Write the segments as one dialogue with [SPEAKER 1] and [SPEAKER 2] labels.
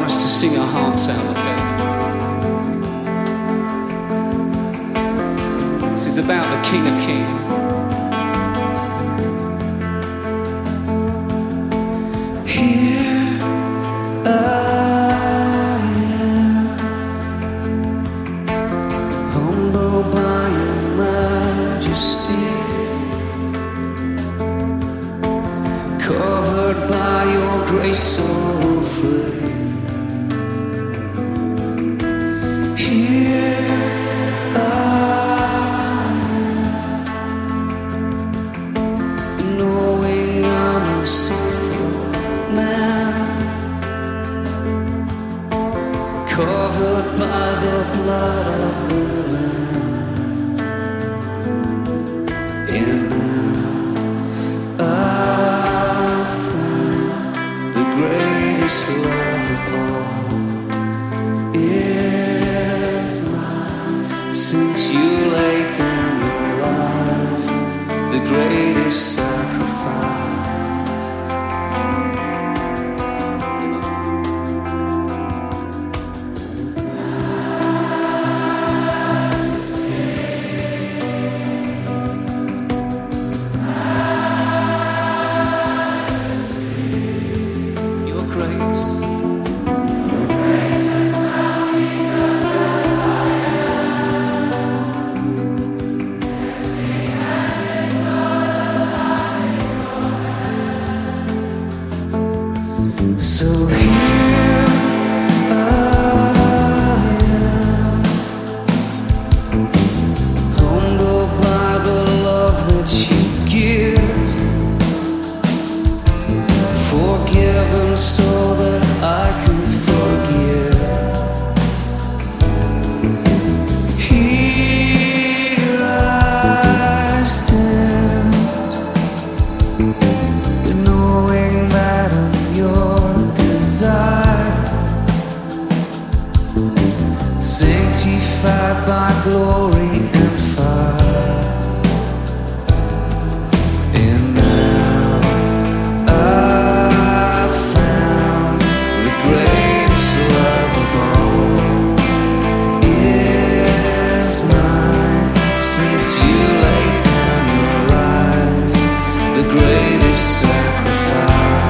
[SPEAKER 1] want us to sing our hearts out, okay? This is about the King of Kings. Here I am, humbled by your majesty, covered by your grace so free. Here I am, knowing I'm a sinful man, covered by the blood of the Lamb. And now I found the greatest love of all is mine. Since you laid down your life, the greatest sacrifice. So here I am, humbled by the love that you give, forgiven so that I can forgive. Here I stand, knowing that of your desire, sanctified by glory and fire. And now I found the greatest love of all is mine. Since you laid down your life, the greatest sacrifice.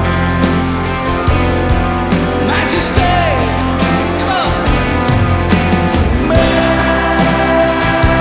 [SPEAKER 1] Majesty, come on. Majesty.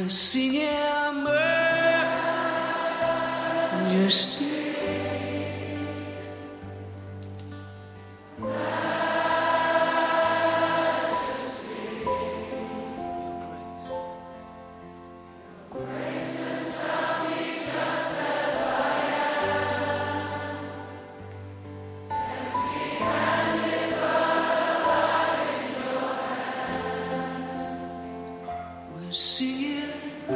[SPEAKER 1] We're singing majesty. Singing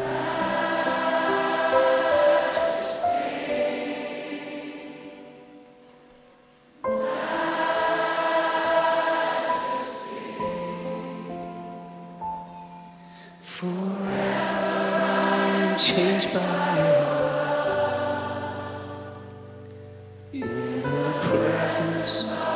[SPEAKER 1] forever I'm changed by your love in the presence of